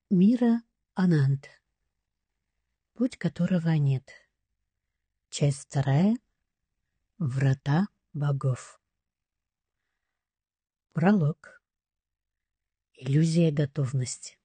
Мира Ананд. Путь которого нет. Часть 2. Врата богов. Пролог. Иллюзия готовности.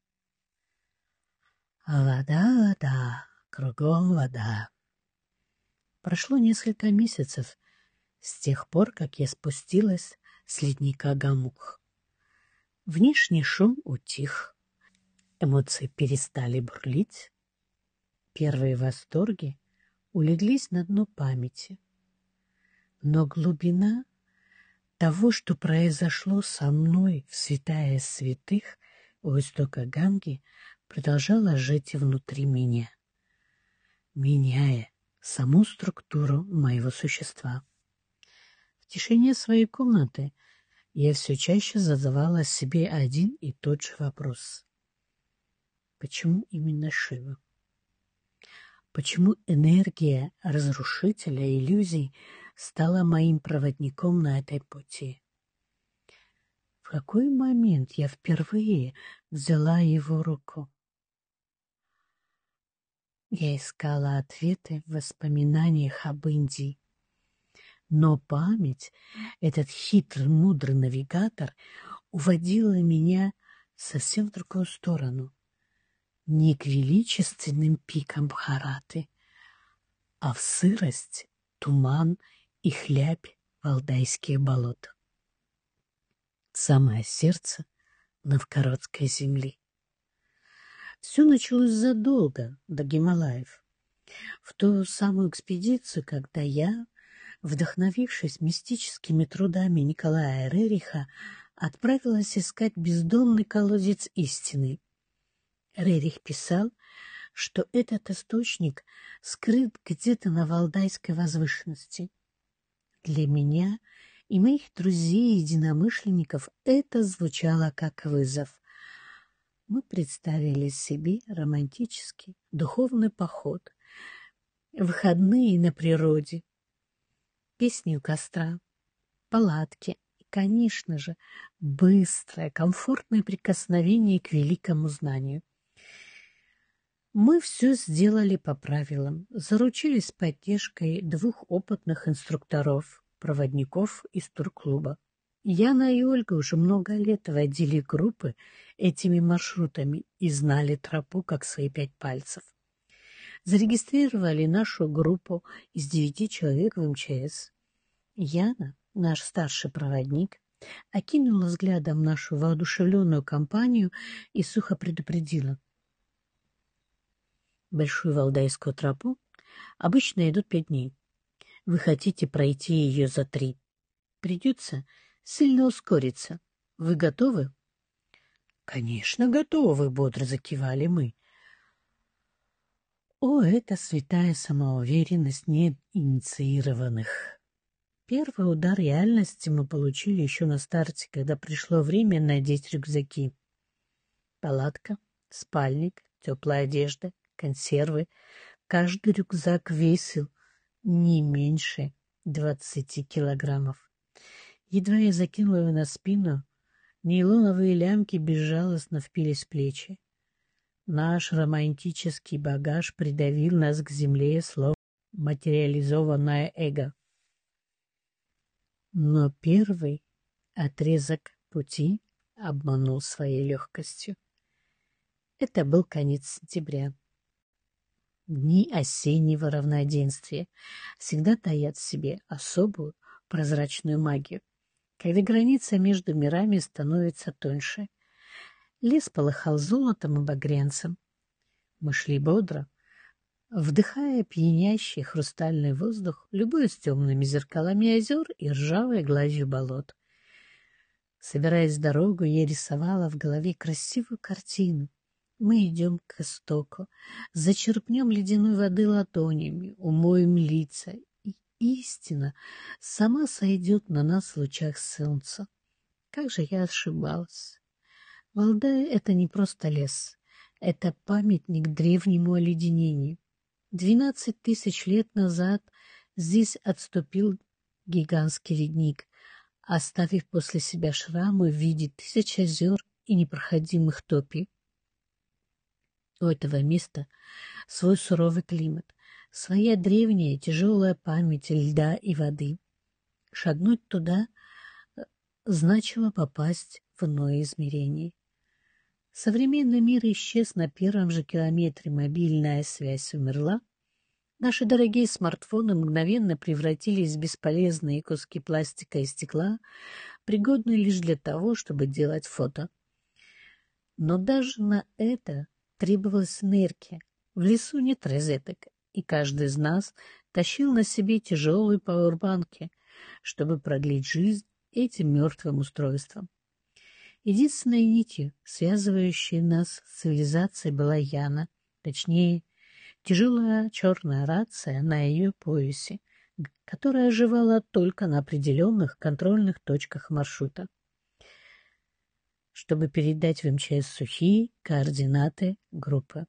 Вода, вода, кругом вода. Прошло несколько месяцев с тех пор, как я спустилась с ледника Гамук. Внешний шум утих, эмоции перестали бурлить, первые восторги улеглись на дно памяти. Но глубина того, что произошло со мной в святая святых у истока Ганги, продолжала жить внутри меня, меняя саму структуру моего существа. В тишине своей комнаты я все чаще задавала себе один и тот же вопрос. Почему именно Шива? Почему энергия разрушителя иллюзий стала моим проводником на этой пути? В какой момент я впервые взяла его руку? Я искала ответы в воспоминаниях об Индии. Но память, этот хитрый, мудрый навигатор, уводила меня совсем в другую сторону. Не к величественным пикам Бхараты, а в сырость, туман и хлябь валдайские болота. В самое сердце новгородской земли. Все началось задолго до Гималаев. В ту самую экспедицию, когда я, вдохновившись мистическими трудами Николая Рериха, отправилась искать бездонный колодец истины. Рерих писал, что этот источник скрыт где-то на Валдайской возвышенности. Для меня и моих друзей-единомышленников это звучало как вызов. Мы представили себе романтический духовный поход, выходные на природе, песни у костра, палатки и, конечно же, быстрое, комфортное прикосновение к великому знанию. Мы все сделали по правилам, заручились поддержкой 2 опытных инструкторов, проводников из турклуба. Яна и Ольга уже много лет водили группы этими маршрутами и знали тропу как свои 5 пальцев. Зарегистрировали нашу группу из 9 человек в МЧС. Яна, наш старший проводник, окинула взглядом нашу воодушевленную компанию и сухо предупредила. Большую Валдайскую тропу обычно идут 5 дней. Вы хотите пройти ее за 3. Придется сильно ускориться. Вы готовы? Конечно, готовы, бодро закивали мы. О, это святая самоуверенность неинициированных. Первый удар реальности мы получили еще на старте, когда пришло время надеть рюкзаки. Палатка, спальник, теплая одежда, консервы. Каждый рюкзак весил не меньше 20 килограммов. Едва я закинула его на спину, нейлоновые лямки безжалостно впились в плечи. Наш романтический багаж придавил нас к земле, словно материализованное эго. Но первый отрезок пути обманул своей легкостью. Это был конец сентября. Дни осеннего равноденствия всегда таят в себе особую прозрачную магию, когда граница между мирами становится тоньше. Лес полыхал золотом и багрянцем. Мы шли бодро, вдыхая пьянящий хрустальный воздух, любуясь темными зеркалами озер и ржавой гладью болот. Собираясь в дорогу, я рисовала в голове красивую картину. Мы идем к истоку, зачерпнем ледяной воды ладонями, умоем лица, и истина сама сойдет на нас в лучах солнца. Как же я ошибалась. Валдай — это не просто лес, это памятник древнему оледенению. 12 тысяч лет назад здесь отступил гигантский ледник, оставив после себя шрамы в виде 1000 озер и непроходимых топий. У этого места свой суровый климат, своя древняя тяжелая память льда и воды. Шагнуть туда значило попасть в иное измерение. Современный мир исчез на первом же километре, мобильная связь умерла. Наши дорогие смартфоны мгновенно превратились в бесполезные куски пластика и стекла, пригодные лишь для того, чтобы делать фото. Но даже на это требовалась энергия. В лесу нет розеток, и каждый из нас тащил на себе тяжелые пауэрбанки, чтобы продлить жизнь этим мертвым устройством. Единственной нитью, связывающей нас с цивилизацией, была Яна, точнее, тяжелая черная рация на ее поясе, которая оживала только на определенных контрольных точках маршрута, чтобы передать в МЧС сухие координаты группы.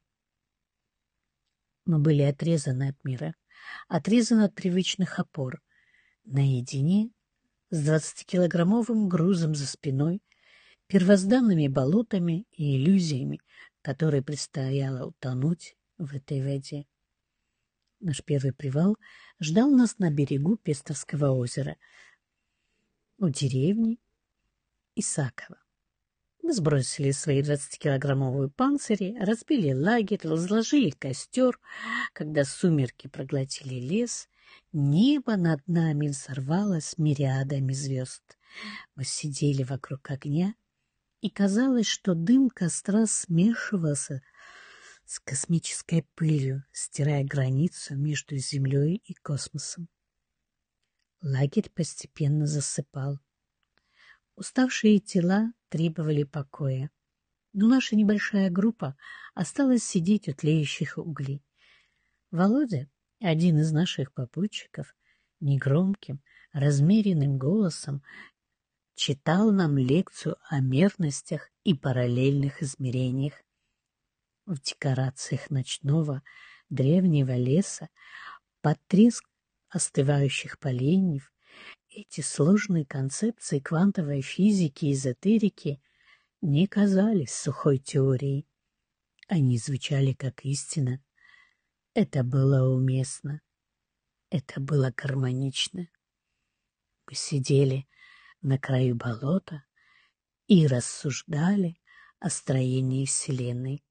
Мы были отрезаны от мира, отрезаны от привычных опор, наедине с 20-килограммовым грузом за спиной, первозданными болотами и иллюзиями, которые предстояло утонуть в этой воде. Наш первый привал ждал нас на берегу Пестовского озера, у деревни Исаково. Мы сбросили свои 20-килограммовые панцири, разбили лагерь, разложили костер. Когда сумерки проглотили лес, небо над нами взорвалось мириадами звезд. Мы сидели вокруг огня, и казалось, что дым костра смешивался с космической пылью, стирая границу между Землей и космосом. Лагерь постепенно засыпал. Уставшие тела требовали покоя, но наша небольшая группа осталась сидеть у тлеющих углей. Володя, один из наших попутчиков, негромким, размеренным голосом читал нам лекцию о мерностях и параллельных измерениях. В декорациях ночного древнего леса, под треск остывающих поленьев, эти сложные концепции квантовой физики и эзотерики не казались сухой теорией. Они звучали как истина. Это было уместно. Это было гармонично. Мы сидели на краю болота и рассуждали о строении Вселенной.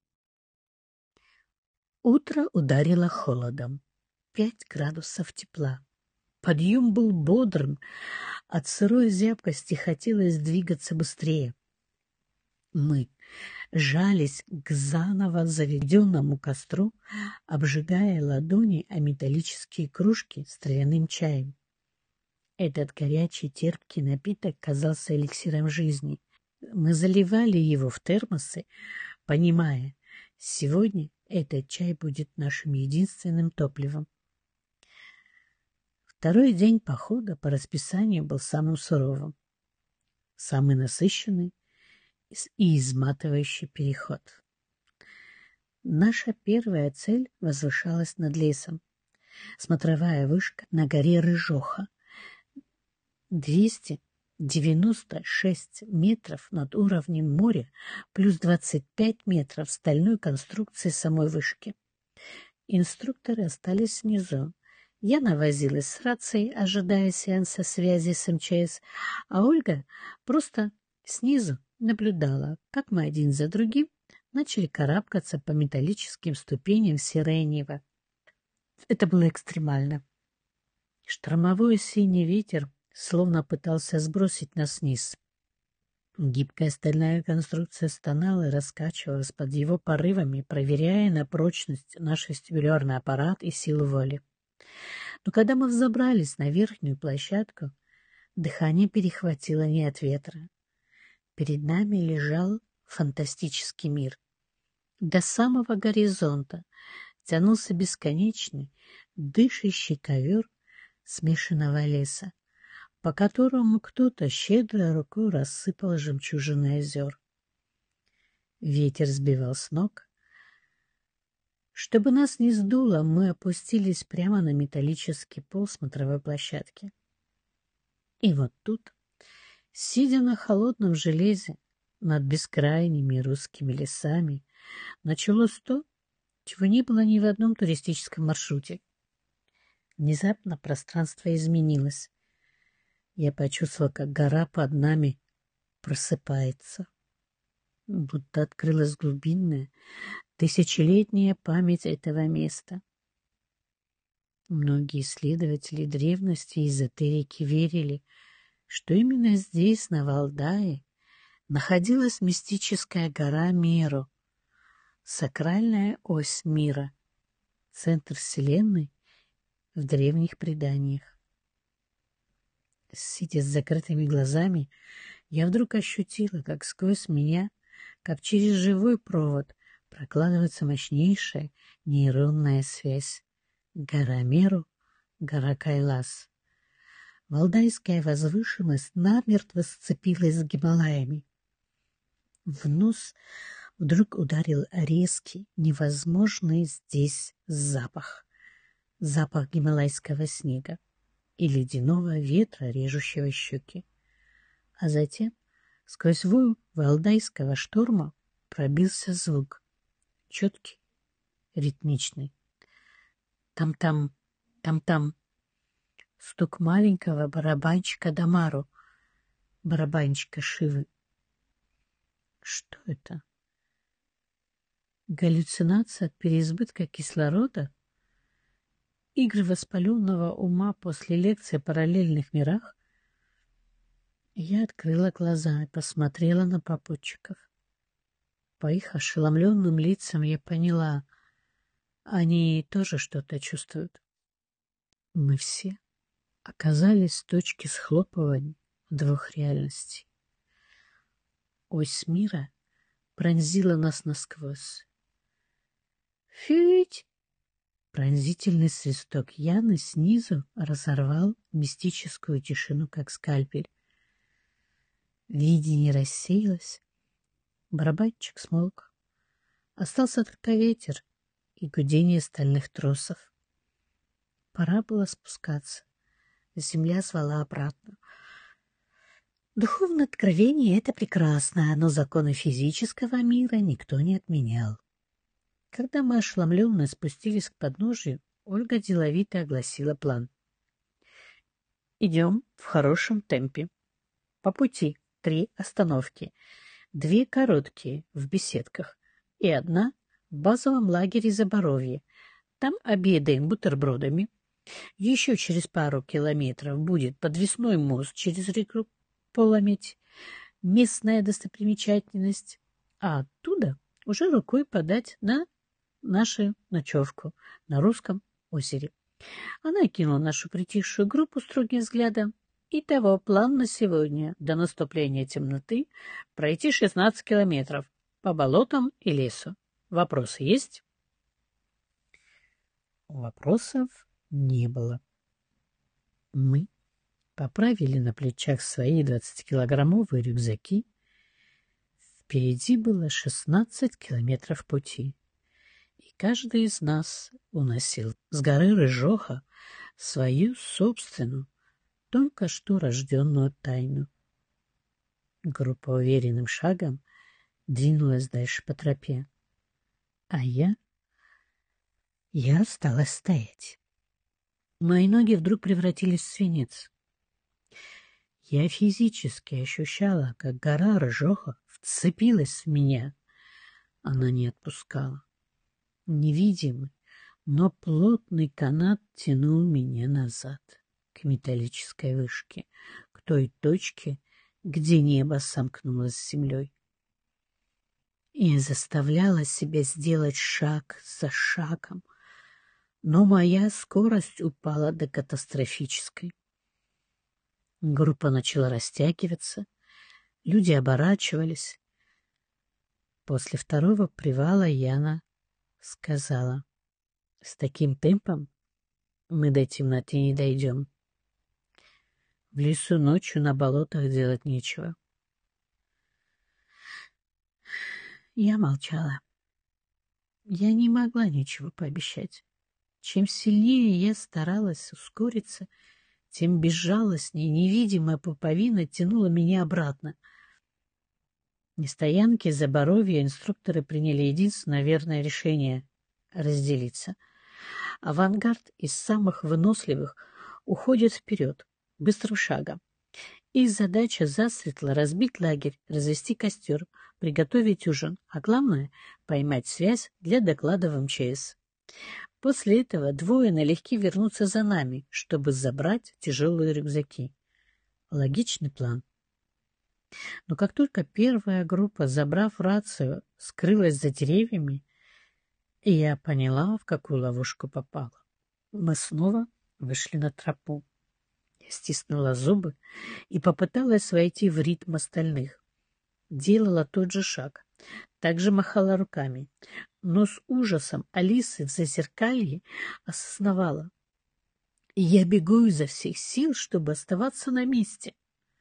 Утро ударило холодом. 5 градусов тепла. Подъем был бодрым, от сырой зябкости хотелось двигаться быстрее. Мы жались к заново заведенному костру, обжигая ладони о металлические кружки с травяным чаем. Этот горячий терпкий напиток казался эликсиром жизни. Мы заливали его в термосы, понимая, сегодня этот чай будет нашим единственным топливом. Второй день похода по расписанию был самым суровым, самый насыщенный и изматывающий переход. Наша первая цель возвышалась над лесом. Смотровая вышка на горе Рыжоха. 296 метров над уровнем моря, плюс 25 метров стальной конструкции самой вышки. Инструкторы остались внизу. Я навозилась с рацией, ожидая сеанса связи с МЧС, а Ольга просто снизу наблюдала, как мы один за другим начали карабкаться по металлическим ступеням Сиренева. Это было экстремально. Штормовой синий ветер словно пытался сбросить нас вниз. Гибкая стальная конструкция стонала и раскачивалась под его порывами, проверяя на прочность наш вестибулярный аппарат и силу воли. Но когда мы взобрались на верхнюю площадку, дыхание перехватило не от ветра. Перед нами лежал фантастический мир. До самого горизонта тянулся бесконечный, дышащий ковер смешанного леса, по которому кто-то щедрой рукой рассыпал жемчужины озер. Ветер сбивал с ног. Чтобы нас не сдуло, мы опустились прямо на металлический пол смотровой площадки. И вот тут, сидя на холодном железе над бескрайними русскими лесами, началось то, чего не было ни в одном туристическом маршруте. Внезапно пространство изменилось. Я почувствовала, как гора под нами просыпается. Будто открылась глубинная, тысячелетняя память этого места. Многие исследователи древности и эзотерики верили, что именно здесь, на Валдае, находилась мистическая гора Меру, сакральная ось мира, центр Вселенной в древних преданиях. Сидя с закрытыми глазами, я вдруг ощутила, как сквозь меня, как через живой провод, прокладывается мощнейшая нейронная связь. Гора Меру, гора Кайлас. Валдайская возвышенность намертво сцепилась с Гималаями. В нос вдруг ударил резкий, невозможный здесь запах. Запах гималайского снега и ледяного ветра, режущего щеки. А затем сквозь вой валдайского шторма пробился звук. Четкий, ритмичный. Там-там, там-там. Стук маленького барабанщика Дамару, барабанщика Шивы. Что это? Галлюцинация от переизбытка кислорода? Игры воспаленного ума после лекции о параллельных мирах? Я открыла глаза и посмотрела на попутчиков. По их ошеломленным лицам я поняла, они тоже что-то чувствуют. Мы все оказались в точке схлопывания двух реальностей. Ось мира пронзила нас насквозь. Фють! Пронзительный свисток Яны снизу разорвал мистическую тишину, как скальпель. Видение рассеялось, барабанщик смолк. Остался только ветер и гудение стальных тросов. Пора было спускаться. Земля звала обратно. Духовное откровение — это прекрасно, но законы физического мира никто не отменял. Когда мы ошеломленно спустились к подножию, Ольга деловито огласила план. Идем в хорошем темпе. По пути 3 остановки. 2 короткие в беседках и 1 в базовом лагере Заборовье. Там обедаем бутербродами. Еще через пару километров будет подвесной мост через реку Полометь, местная достопримечательность, а оттуда уже рукой подать на нашу ночевку на Русском озере. Она кинула нашу притихшую группу строгим взглядом. Итого план на сегодня до наступления темноты пройти 16 километров по болотам и лесу. Вопросы есть? Вопросов не было. Мы поправили на плечах свои 20-килограммовые рюкзаки. Впереди было 16 километров пути, и каждый из нас уносил с горы Рыжоха свою собственную, только что рожденную тайну. Группа уверенным шагом двинулась дальше по тропе, а я осталась стоять. Мои ноги вдруг превратились в свинец. Я физически ощущала, как гора Рыжоха вцепилась в меня. Она не отпускала. Невидимый, но плотный канат тянул меня назад, к металлической вышке, к той точке, где небо сомкнулось с землей. Я заставляла себя сделать шаг за шагом, но моя скорость упала до катастрофической. Группа начала растягиваться, люди оборачивались. После 2-го привала Яна сказала: «С таким темпом мы до темноты не дойдем. В лесу ночью на болотах делать нечего». Я молчала. Я не могла ничего пообещать. Чем сильнее я старалась ускориться, тем безжалостнее невидимая пуповина тянула меня обратно. На стоянке Заборовья инструкторы приняли единственное верное решение разделиться. Авангард из самых выносливых уходит вперед, быстрым шагом. Их задача засветло разбить лагерь, развести костер, приготовить ужин, а главное — поймать связь для доклада в МЧС. После этого двое налегке вернутся за нами, чтобы забрать тяжелые рюкзаки. Логичный план. Но как только первая группа, забрав рацию, скрылась за деревьями, я поняла, в какую ловушку попала. Мы снова вышли на тропу. Я стиснула зубы и попыталась войти в ритм остальных. Делала тот же шаг, также махала руками, но с ужасом Алисы в зазеркалье осознавала. Я бегу изо всех сил, чтобы оставаться на месте.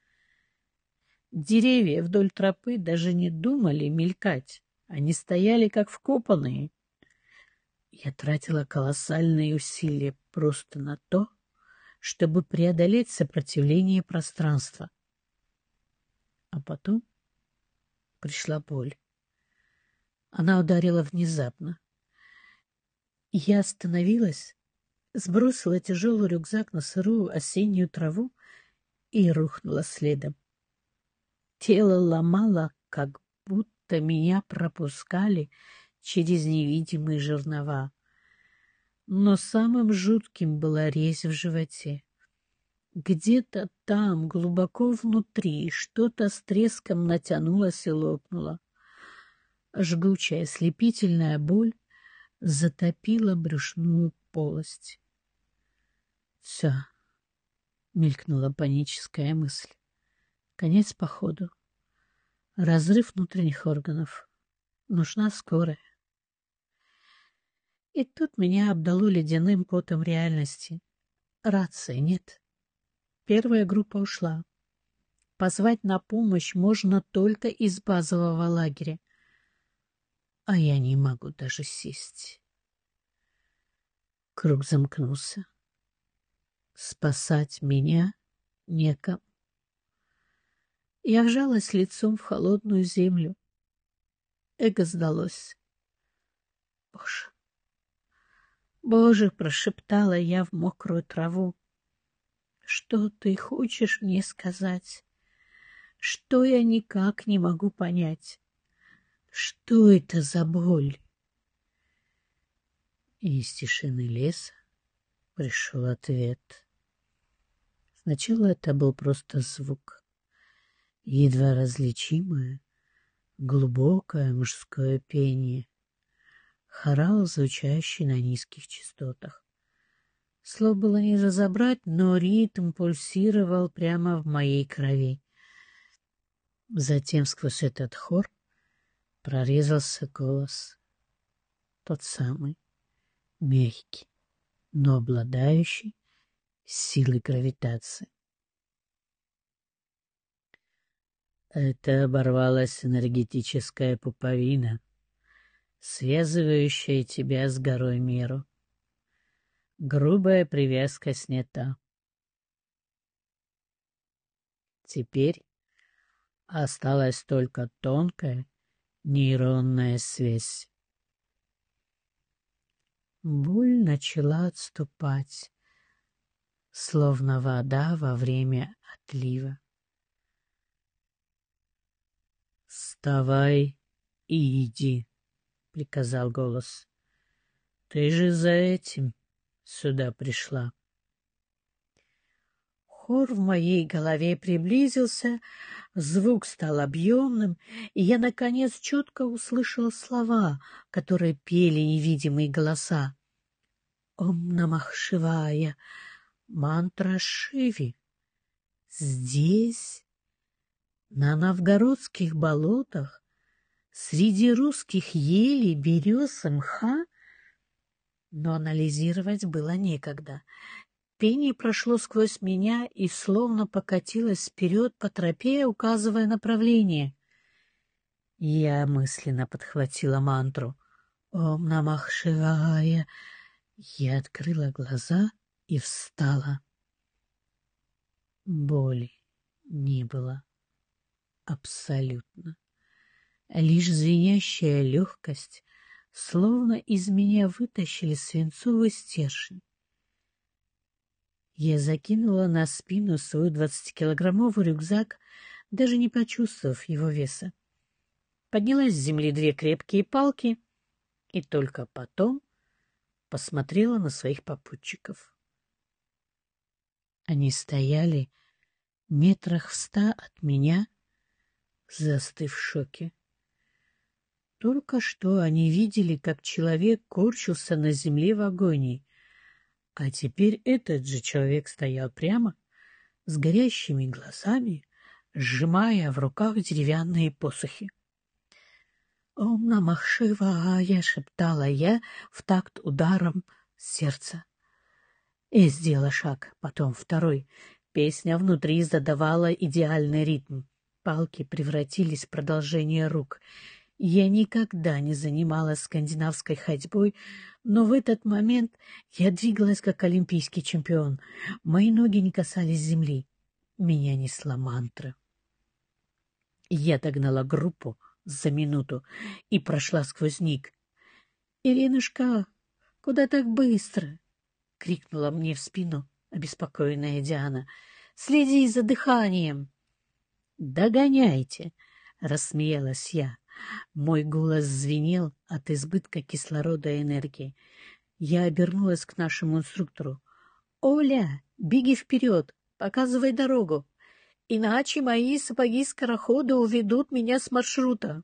Деревья вдоль тропы даже не думали мелькать. Они стояли как вкопанные. Я тратила колоссальные усилия просто на то, чтобы преодолеть сопротивление пространства. А потом пришла боль. Она ударила внезапно. Я остановилась, сбросила тяжелый рюкзак на сырую осеннюю траву и рухнула следом. Тело ломало, как будто меня пропускали через невидимые жернова. Но самым жутким была резь в животе. Где-то там, глубоко внутри, что-то с треском натянулось и лопнуло. Жгучая, слепительная боль затопила брюшную полость. «Все», — мелькнула паническая мысль. «Конец походу. Разрыв внутренних органов. Нужна скорая». И тут меня обдало ледяным потом реальности. Рации нет. Первая группа ушла. Позвать на помощь можно только из базового лагеря. А я не могу даже сесть. Круг замкнулся. Спасать меня некому. Я вжалась лицом в холодную землю. Эго сдалось. Боже! Боже, прошептала я в мокрую траву. Что ты хочешь мне сказать? Что я никак не могу понять? Что это за боль? И из тишины леса пришел ответ. Сначала это был просто звук, едва различимое, глубокое мужское пение, хорал, звучащий на низких частотах. Слов было не разобрать, но ритм пульсировал прямо в моей крови. Затем сквозь этот хор прорезался голос, тот самый, мягкий, но обладающий силой гравитации. Это оборвалась энергетическая пуповина, связывающая тебя с горой миру. Грубая привязка снята. Теперь осталась только тонкая нейронная связь. Боль начала отступать, словно вода во время отлива. «Вставай и иди», — приказал голос. «Ты же за этим сюда пришла». Хор в моей голове приблизился, звук стал объемным, и я, наконец, четко услышала слова, которые пели невидимые голоса. «Ом намах Шивая», мантра Шиви. Здесь, на новгородских болотах, среди русских елей, берез и мха, но анализировать было некогда. Пение прошло сквозь меня и словно покатилось вперед по тропе, указывая направление. Я мысленно подхватила мантру «Ом намах Шивая». Я открыла глаза и встала. Боли не было. Абсолютно. Лишь звенящая легкость словно из меня вытащили свинцовый стержень. Я закинула на спину свой 20-килограммовый рюкзак, даже не почувствовав его веса. Поднялась с земли 2 крепкие палки и только потом посмотрела на своих попутчиков. Они стояли метрах в 100 от меня, застыв в шоке. Только что они видели, как человек корчился на земле в агонии, а теперь этот же человек стоял прямо, с горящими глазами, сжимая в руках деревянные посохи. «Ом намах Шивая!» — шептала я в такт ударом сердца. И сделала шаг, потом второй. Песня внутри задавала идеальный ритм. Палки превратились в продолжение рук. Я никогда не занималась скандинавской ходьбой, но в этот момент я двигалась как олимпийский чемпион. Мои ноги не касались земли. Меня несла мантра. Я догнала группу за минуту и прошла сквозь них. «Иринушка, куда так быстро?» — крикнула мне в спину обеспокоенная Диана. «Следи за дыханием!» «Догоняйте!» — рассмеялась я. Мой голос звенел от избытка кислорода и энергии. Я обернулась к нашему инструктору. «Оля, беги вперед, показывай дорогу, иначе мои сапоги-скороходы уведут меня с маршрута».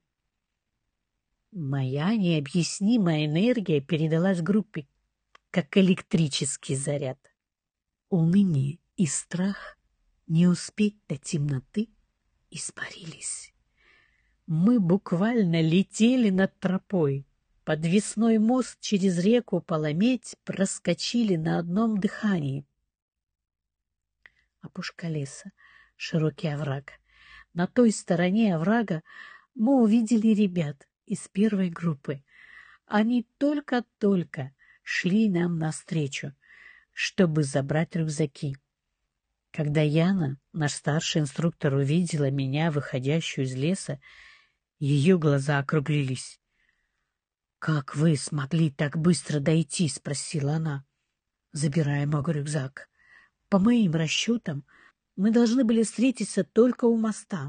Моя необъяснимая энергия передалась группе, как электрический заряд. Уныние и страх не успеть до темноты испарились. Мы буквально летели над тропой. Подвесной мост через реку Паламедь проскочили на одном дыхании. Опушка леса, широкий овраг. На той стороне оврага мы увидели ребят из первой группы. Они только-только шли нам навстречу, чтобы забрать рюкзаки. Когда Яна, наш старший инструктор, увидела меня, выходящую из леса, ее глаза округлились. «Как вы смогли так быстро дойти?» — спросила она, забирая мой рюкзак. «По моим расчетам, мы должны были встретиться только у моста».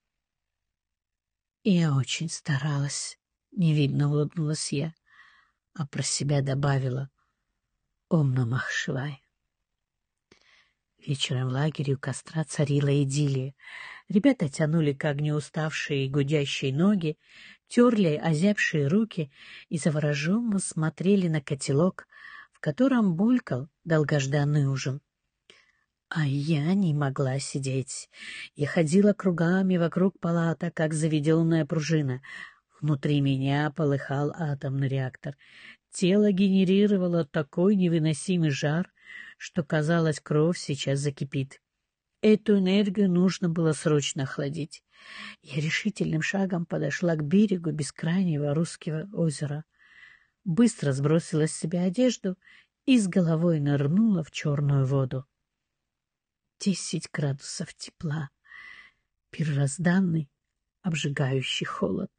«Я очень старалась», — невидно улыбнулась я, а про себя добавила: «Ом намах Шивая». Вечером в лагере у костра царила идиллия. Ребята тянули к огню уставшие и гудящие ноги, терли озябшие руки и завороженно смотрели на котелок, в котором булькал долгожданный ужин. А я не могла сидеть. Я ходила кругами вокруг палата, как заведенная пружина. Внутри меня полыхал атомный реактор. Тело генерировало такой невыносимый жар, что, казалось, кровь сейчас закипит. Эту энергию нужно было срочно охладить. Я решительным шагом подошла к берегу бескрайнего русского озера, быстро сбросила с себя одежду и с головой нырнула в черную воду. 10 градусов тепла, первозданный обжигающий холод.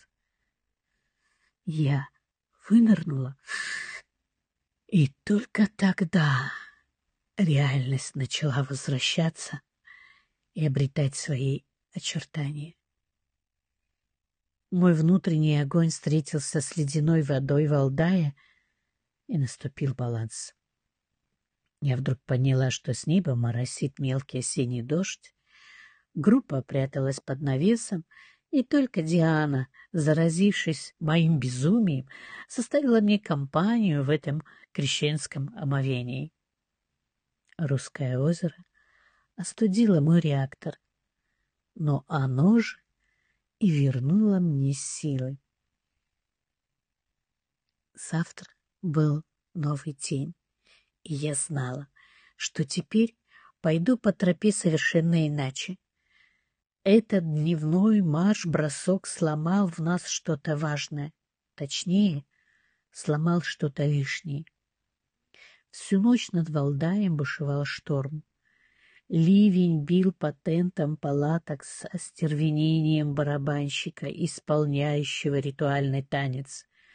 Я вынырнула, и только тогда реальность начала возвращаться и обретать свои очертания. Мой внутренний огонь встретился с ледяной водой Валдая, и наступил баланс. Я вдруг поняла, что с неба моросит мелкий осенний дождь. Группа пряталась под навесом, и только Диана, заразившись моим безумием, составила мне компанию в этом крещенском омовении. Русское озеро остудило мой реактор, но оно же и вернуло мне силы. Завтра был новый день, и я знала, что теперь пойду по тропе совершенно иначе. Этот дневной марш-бросок сломал в нас что-то важное, точнее, сломал что-то лишнее. Всю ночь над Валдаем бушевал шторм. Ливень бил по тентам палаток с остервенением барабанщика, исполняющего ритуальный танец.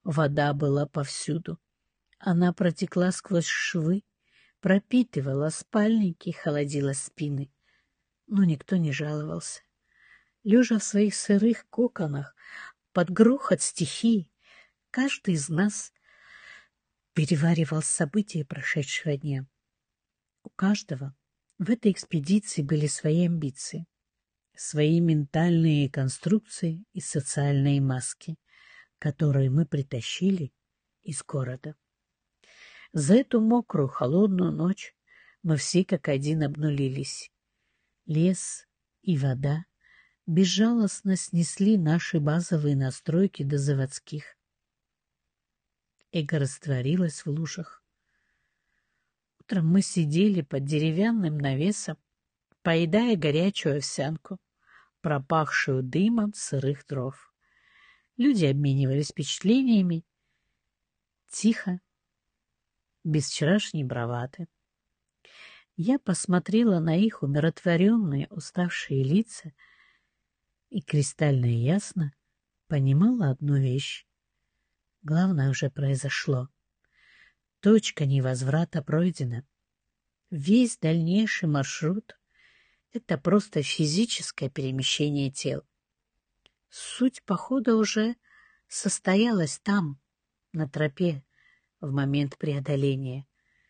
Вода была повсюду. Она протекла сквозь швы, пропитывала спальники, холодила спины. Но никто не жаловался. Лежа в своих сырых коконах, под грохот стихии, каждый из нас переваривал события прошедшего дня. У каждого в этой экспедиции были свои амбиции, свои ментальные конструкции и социальные маски, которые мы притащили из города. За эту мокрую, холодную ночь мы все как один обнулились. Лес и вода безжалостно снесли наши базовые настройки до заводских. Эго растворилось в лужах. Утром мы сидели под деревянным навесом, поедая горячую овсянку, пропахшую дымом сырых дров. Люди обменивались впечатлениями, тихо, без вчерашней бравады. Я посмотрела на их умиротворенные, уставшие лица и кристально ясно понимала одну вещь. Главное уже произошло. Точка невозврата пройдена. Весь дальнейший маршрут — это просто физическое перемещение тел. Суть похода уже состоялась там, на тропе, в момент преодоления.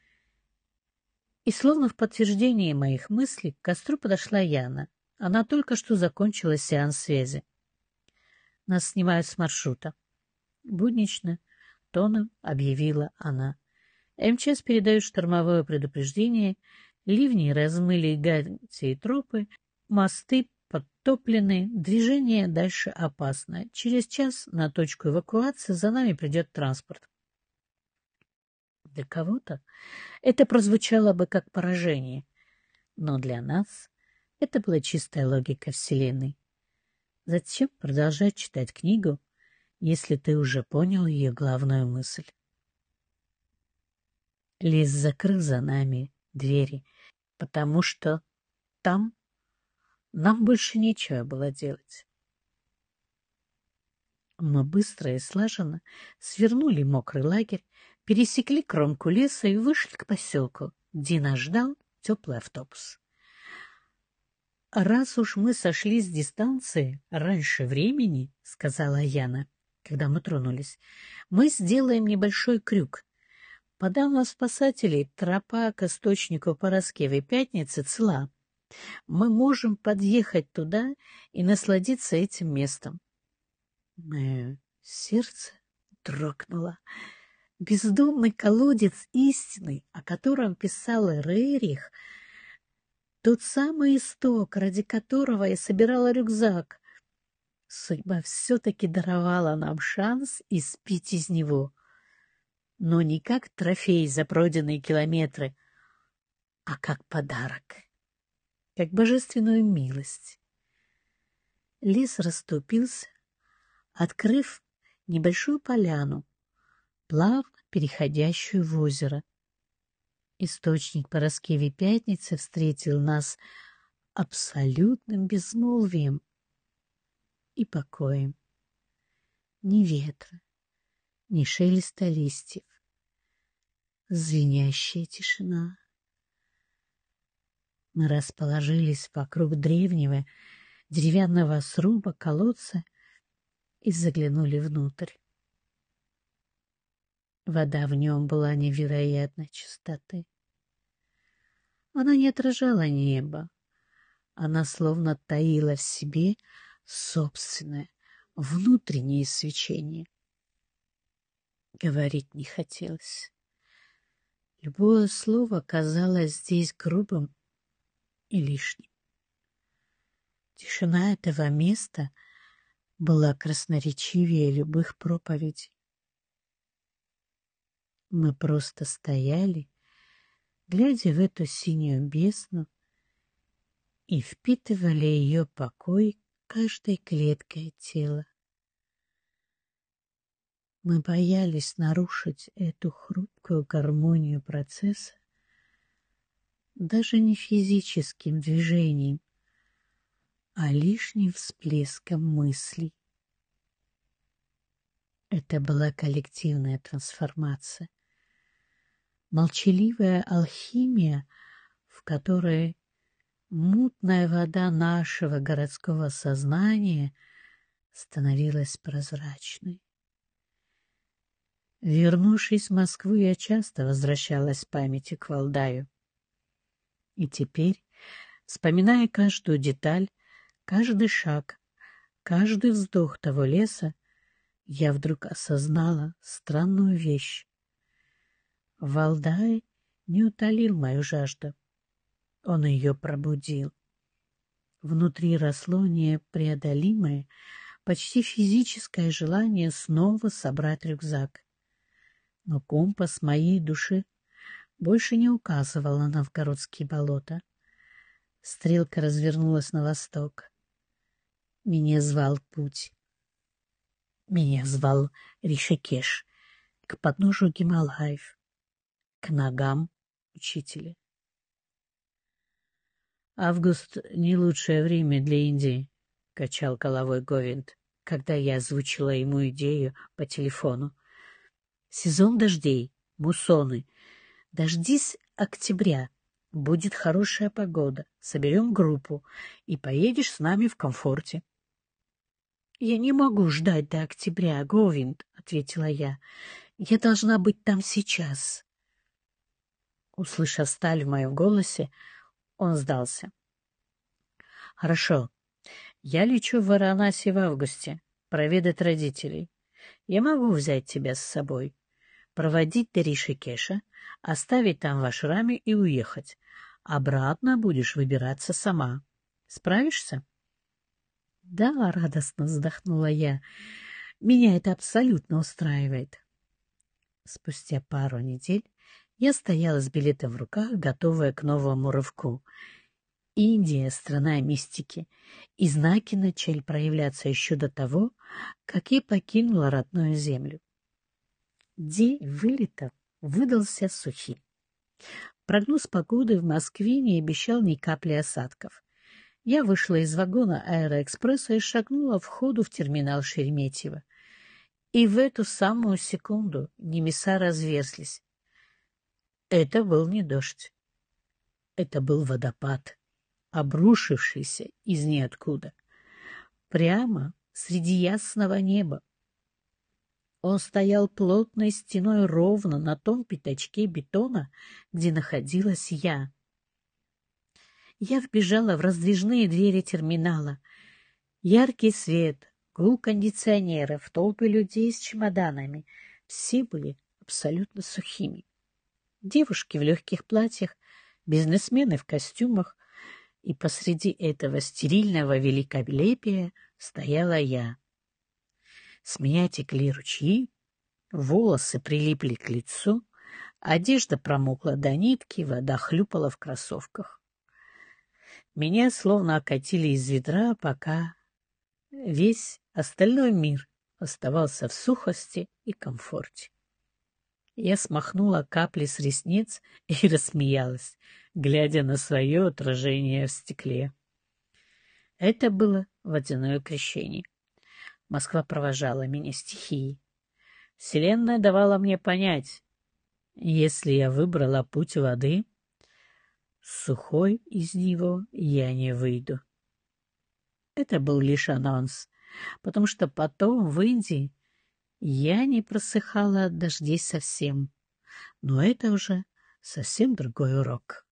И словно в подтверждение моих мыслей к костру подошла Яна. Она только что закончила сеанс связи. Нас снимают с маршрута. Буднично тоном объявила она. МЧС передает штормовое предупреждение. Ливни размыли гати и тропы. Мосты подтоплены. Движение дальше опасно. Через час на точку эвакуации за нами придет транспорт. Для кого-то это прозвучало бы как поражение, но для нас это была чистая логика Вселенной. Зачем продолжать читать книгу, если ты уже понял ее главную мысль? Лес закрыл за нами двери, потому что там нам больше нечего было делать. Мы быстро и слаженно свернули мокрый лагерь, пересекли кромку леса и вышли к поселку, где нас ждал теплый автобус. «Раз уж мы сошли с дистанции раньше времени, — сказала Яна, когда мы тронулись, — мы сделаем небольшой крюк. По данным спасателей, тропа к источнику Пороскевой Пятницы цела. Мы можем подъехать туда и насладиться этим местом». Мое сердце дрогнуло. Бездомный колодец истины, о котором писал Рерих, тот самый исток, ради которого я собирала рюкзак. Судьба все-таки даровала нам шанс испить из него. Но не как трофей за пройденные километры, а как подарок, как божественную милость. Лес расступился, открыв небольшую поляну, плавно переходящую в озеро. Источник Пороскевой Пятницы встретил нас абсолютным безмолвием и покоем. Ни ветра, ни шелеста листьев. Звенящая тишина. Мы расположились вокруг древнего деревянного сруба колодца и заглянули внутрь. Вода в нем была невероятной чистоты. Она не отражала неба. Она словно таила в себе собственное внутреннее свечение. Говорить не хотелось. Любое слово казалось здесь грубым и лишним. Тишина этого места была красноречивее любых проповедей. Мы просто стояли, глядя в эту синюю бездну, и впитывали ее покой каждой клеткой тела. Мы боялись нарушить эту хрупкую гармонию процесса даже не физическим движением, а лишним всплеском мыслей. Это была коллективная трансформация, молчаливая алхимия, в которой мутная вода нашего городского сознания становилась прозрачной. Вернувшись в Москву, я часто возвращалась в памяти к Валдаю. И теперь, вспоминая каждую деталь, каждый шаг, каждый вздох того леса, я вдруг осознала странную вещь. Валдай не утолил мою жажду. Он ее пробудил. Внутри росло непреодолимое, почти физическое желание снова собрать рюкзак. Но компас моей души больше не указывал на новгородские болота. Стрелка развернулась на восток. Меня звал путь. Меня звал Ришикеш, к подножию Гималаев, к ногам учителя. «Август — не лучшее время для Индии», — качал головой Говинд, когда я озвучила ему идею по телефону. «Сезон дождей, муссоны. Дождись октября. Будет хорошая погода. Соберем группу и поедешь с нами в комфорте». «Я не могу ждать до октября, Говинд», — ответила я. «Я должна быть там сейчас». Услышав сталь в моем голосе, он сдался. «Хорошо. Я лечу в Варанаси в августе, проведать родителей. Я могу взять тебя с собой, проводить до Ришикеша, оставить там в ашраме и уехать. Обратно будешь выбираться сама. Справишься?» «Да», — радостно вздохнула я. «Меня это абсолютно устраивает». Спустя пару недель я стояла с билетом в руках, готовая к новому рывку. Индия — страна мистики, и знаки начали проявляться еще до того, как я покинула родную землю. День вылета выдался сухим. Прогноз погоды в Москве не обещал ни капли осадков. Я вышла из вагона аэроэкспресса и шагнула в входу в терминал Шереметьево. И в эту самую секунду небеса разверзлись. Это был не дождь. Это был водопад, обрушившийся из ниоткуда, прямо среди ясного неба. Он стоял плотной стеной ровно на том пятачке бетона, где находилась я. Я вбежала в раздвижные двери терминала. Яркий свет, гул кондиционеров, толпы людей с чемоданами — все были абсолютно сухими. Девушки в легких платьях, бизнесмены в костюмах, и посреди этого стерильного великолепия стояла я. С меня текли ручьи, волосы прилипли к лицу, одежда промокла до нитки, вода хлюпала в кроссовках. Меня словно окатили из ведра, пока весь остальной мир оставался в сухости и комфорте. Я смахнула капли с ресниц и рассмеялась, глядя на свое отражение в стекле. Это было водяное крещение. Москва провожала меня стихией. Вселенная давала мне понять, если я выбрала путь воды, сухой из него я не выйду. Это был лишь анонс, потому что потом в Индии я не просыхала от дождей совсем. Но это уже совсем другой урок.